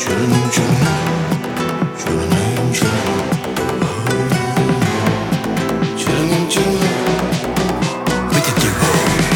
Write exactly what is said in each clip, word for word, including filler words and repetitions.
черным, черным, черным, черным, черным, черным. Хватит его.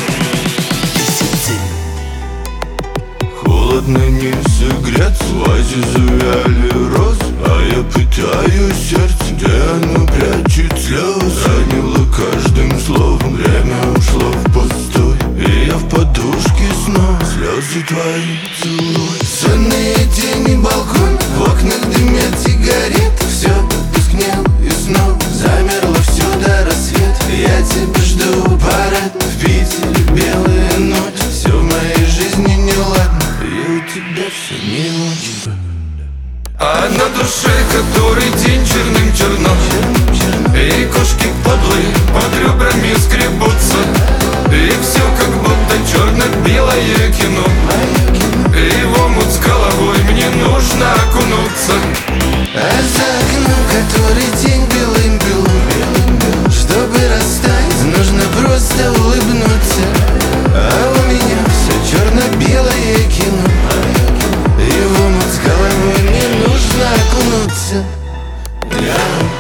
Холодно не согреться, в вазе завяли розы, а я пытаю сердце, где оно прячет слезы. Ранило каждым словом, время ушло впустую, и я в подушке снова слезы твои целую. Сонные тени балкон, в окнах дымят сигареты. Все потускнело и снова замерло все до рассвета. Я тебя жду парадно, в Питере белая ночь. Все в моей жизни неладно, и у тебя все не очень. А на душе который день черным черно, и кошки подлые под ребрами скребутся, и все как будто черно-белое кино, и в омут с головой мне нужно окунуться. А за окном который день белым-белым, чтобы растаять, нужно просто улыбнуться. А у меня все черно-белое кино, и в омут с головой мне нужно окунуться. Я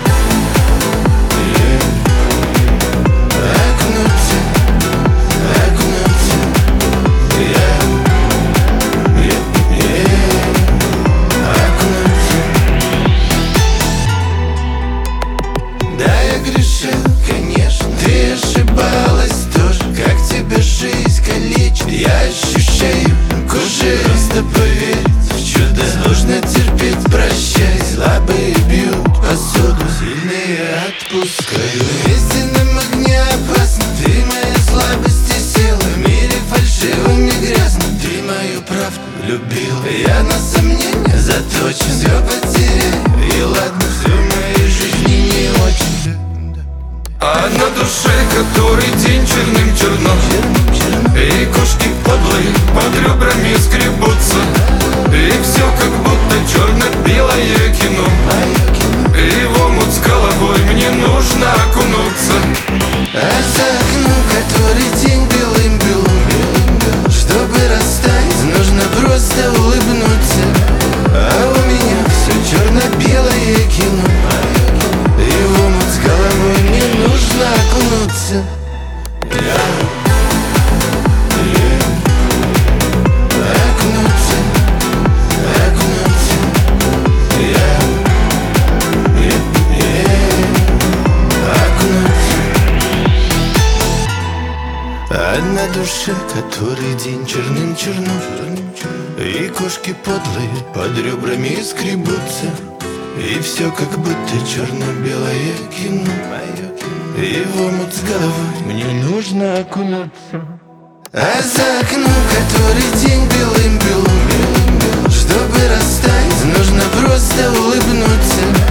конечно, ты ошибалась тоже, как тебя жизнь калечит. Я ощущаю кожей, просто поверить в чудо нужно терпеть, прощай. Слабые бьют посуду, сильные отпускаю. В истинном огне опасно, ты моя слабость и сила. В мире фальшивом и грязном ты мою правду любила. Я на сомнения заточен, все потеряю, и ладно, все в моей жизни не очень. А на душе который день черным черно, и кошки подлые под ребрами скребутся, и все как будто черно-белое кино, и в омут с головой мне нужно окунуться. А за окном который день белым-белым, чтобы растаять, нужно просто улыбнуться. А у меня все черно-белое кино, и в омут с головой мне нужно окунуться. Я, я, окунуться, окунуться. Я, я, я, окунуться. А на душе который день черным черно, и кошки подлые под ребрами скребутся, и все как будто черно-белое кино, и в омут с головой мне нужно окунуться. А за окном который день белым-белым, чтобы растаять, нужно просто улыбнуться.